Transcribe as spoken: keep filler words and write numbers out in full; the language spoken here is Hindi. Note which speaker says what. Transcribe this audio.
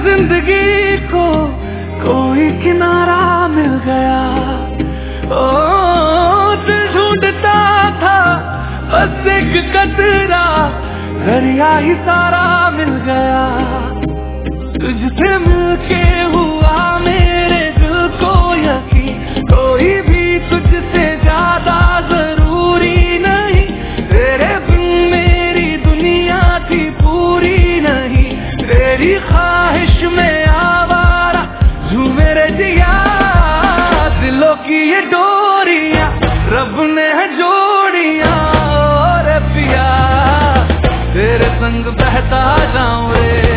Speaker 1: जिंदगी को कोई किनारा मिल गया। ओ दिल ढूंढता था बस एक कतरा, दरिया ही सारा मिल गया। तुझसे मिलके हुआ मेरे दिल को यकीन, कोई भी तुझसे ज्यादा जरूरी नहीं। तेरे बिन मेरी दुनिया थी पूरी नहीं, तेरी ख्वाहिश में आवारा झूमे रे जिया। दिलों की ये डोरियां रब ने है जोड़ियां, और पिया तेरे संग बहता जाऊं रे।